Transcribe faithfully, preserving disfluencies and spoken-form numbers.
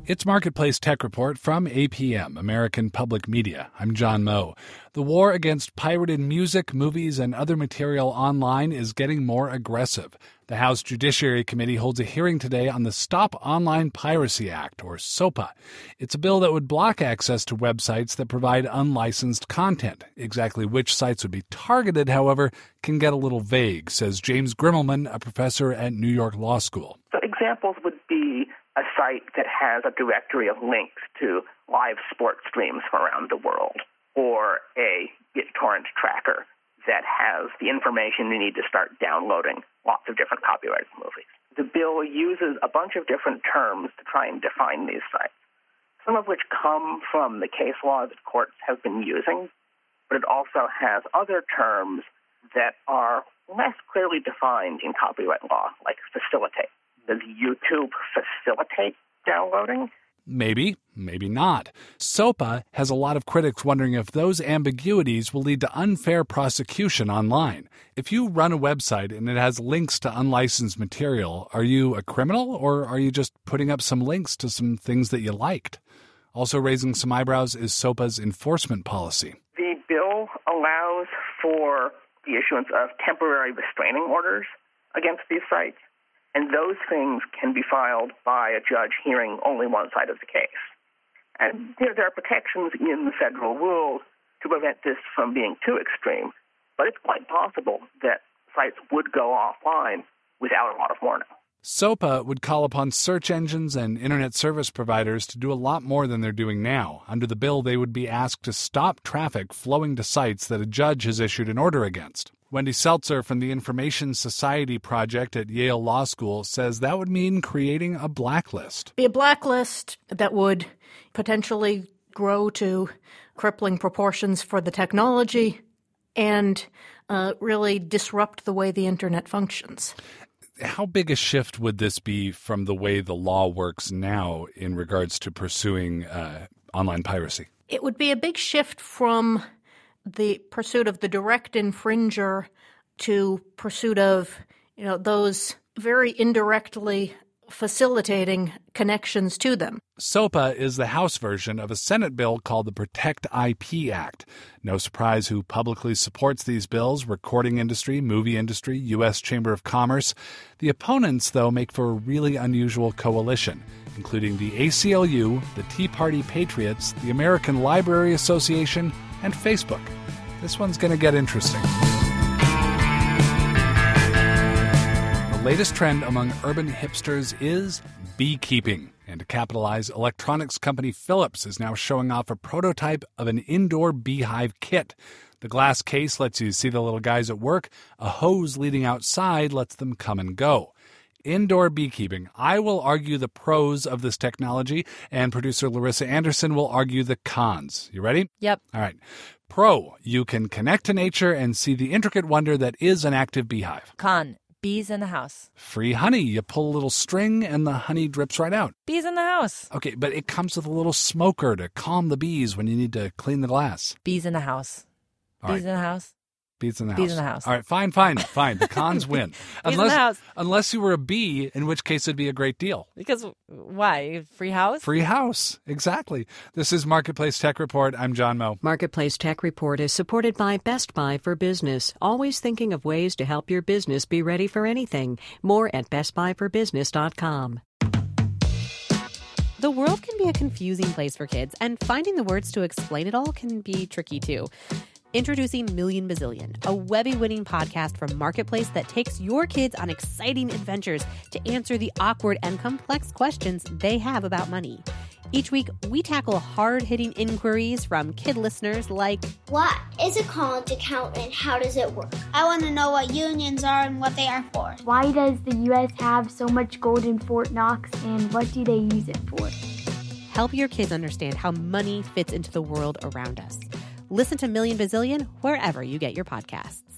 It's Marketplace Tech Report from A P M, American Public Media. I'm John Moe. The war against pirated music, movies, and other material online is getting more aggressive. The House Judiciary Committee holds a hearing today on the Stop Online Piracy Act, or SOPA. It's a bill that would block access to websites that provide unlicensed content. Exactly which sites would be targeted, however, can get a little vague, says James Grimmelman, a professor at New York Law School. So examples would be a site that has a directory of links to live sports streams from around the world, or a BitTorrent tracker that has the information you need to start downloading lots of different copyrighted movies. The bill uses a bunch of different terms to try and define these sites, some of which come from the case law that courts have been using, but it also has other terms that are less clearly defined in copyright law, like facilitate. Does YouTube facilitate downloading? Maybe, maybe not. SOPA has a lot of critics wondering if those ambiguities will lead to unfair prosecution online. If you run a website and it has links to unlicensed material, are you a criminal or are you just putting up some links to some things that you liked? Also raising some eyebrows is SOPA's enforcement policy. The bill allows for the issuance of temporary restraining orders against these sites, and those things can be filed by a judge hearing only one side of the case. And there, there are protections in the federal rules to prevent this from being too extreme, but it's quite possible that sites would go offline without a lot of warning. SOPA would call upon search engines and internet service providers to do a lot more than they're doing now. Under the bill, they would be asked to stop traffic flowing to sites that a judge has issued an order against. Wendy Seltzer from the Information Society Project at Yale Law School says that would mean creating a blacklist. Be a blacklist that would potentially grow to crippling proportions for the technology and uh, really disrupt the way the internet functions. How big a shift would this be from the way the law works now in regards to pursuing uh, online piracy? It would be a big shift from the pursuit of the direct infringer to pursuit of, you know, those very indirectly facilitating connections to them. SOPA is the House version of a Senate bill called the Protect I P Act. No surprise who publicly supports these bills: recording industry, movie industry, U S Chamber of Commerce. The opponents, though, make for a really unusual coalition, including the A C L U, the Tea Party Patriots, the American Library Association, and Facebook. This one's going to get interesting. The latest trend among urban hipsters is beekeeping. And to capitalize, electronics company Philips is now showing off a prototype of an indoor beehive kit. The glass case lets you see the little guys at work. A hose leading outside lets them come and go. Indoor beekeeping. I will argue the pros of this technology, and producer Larissa Anderson will argue the cons. You ready? Yep. All right. Pro, you can connect to nature and see the intricate wonder that is an active beehive. Con, bees in the house. Free honey. You pull a little string and the honey drips right out. Bees in the house. Okay, but it comes with a little smoker to calm the bees when you need to clean the glass. Bees in the house. All bees right. in the house. Bees in the Bees house. in the house. All right, fine, fine, fine. The cons win. Bees unless, in the house. Unless you were a bee, in which case it'd be a great deal. Because why? Free house? Free house. Exactly. This is Marketplace Tech Report. I'm John Moe. Marketplace Tech Report is supported by Best Buy for Business. Always thinking of ways to help your business be ready for anything. More at best buy for business dot com. The world can be a confusing place for kids, and finding the words to explain it all can be tricky too. Introducing Million Bazillion, a Webby-winning podcast from Marketplace that takes your kids on exciting adventures to answer the awkward and complex questions they have about money. Each week, we tackle hard-hitting inquiries from kid listeners like, what is a college account and how does it work? I want to know what unions are and what they are for. Why does the U S have so much gold in Fort Knox and what do they use it for? Help your kids understand how money fits into the world around us. Listen to Million Bazillion wherever you get your podcasts.